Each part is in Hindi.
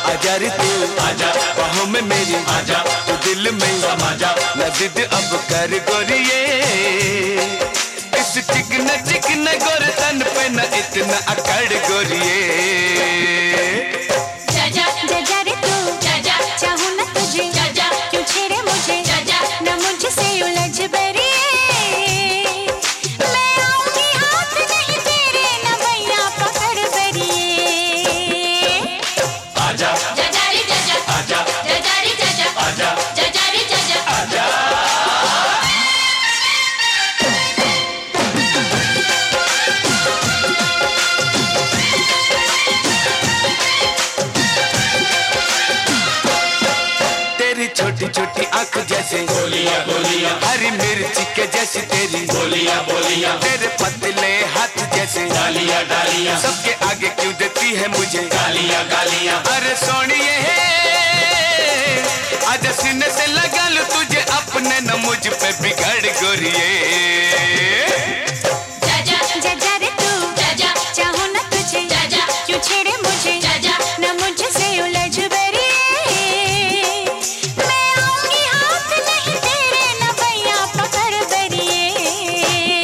आजा रे तू आजा, बाहों में मेरी आजा, तू दिल में समा जा। न जिद अब कर गोरिये, इस चिकन गोर तन पे न इतना अकड़ गोरिये। जा जा रे तू जा चाहूं न तुझे जा क्यों छेड़े मुझे जा न मुझसे उलझ बरिए, मैं आऊंगी हाथ नहीं तेरे न भैया पकड़ बरिए। आजा जा रे जा आजा, रे जा आजा, रे जा आजा। तेरी छोटी छोटी आंख जैसे बोलिया बोलिया, हरी मिर्ची के जैसी तेरी बोलिया बोलिया, तेरे पतले हाथ जैसे डालिया डालिया, सबके आगे क्यों देती है मुझे गालियां गालियां। अरे सोनिए आजा सीने से लगा लूं तुझे अपने न मुझ पे बिगड़ गोरिये। जा रे तू जा चाहूं न तुझे जा क्यों छेड़े मुझे जा न मुझसे उलझ बरिए, मैं आऊंगी हाथ नहीं तेरे न भैया पकड़ बरिए।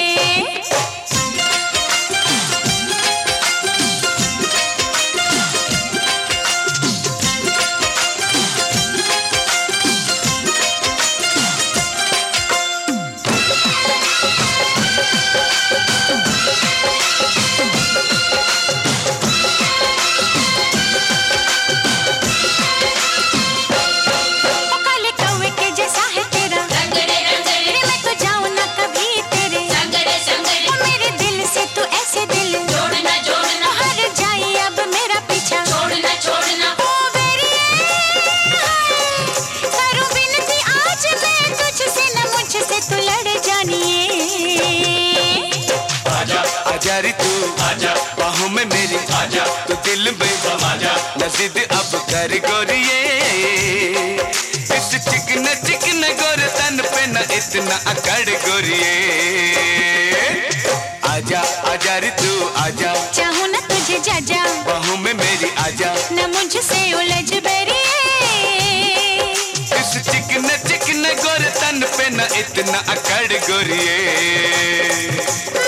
काले कौवे के जैसा है तेरा रंग रे मैं तो जाऊं ना कभी तेरे संग रे मेरे दिल से तू ऐसे दिल जोड़ना हर जाए अब मेरा पीछा छोड़ना ओ बेरिए करूं बिनती आज मैं तुझसे न मुझसे तू लड़ जानिए। आजा आजा रे तू आजा, बाहों में मेरी आजा, तू दिल में समा जा। न जिद अब कर गोरिये, इस चिकन गोर तन पे न इतना अकड़ गोरिये। आजा आजा रे तू आजा चाहूं न तुझे जा बाहों में मेरी आजा, न मुझसे उलझ बरिए, इस चिकन गोर तन पे न इतना अकड़ गोरिये।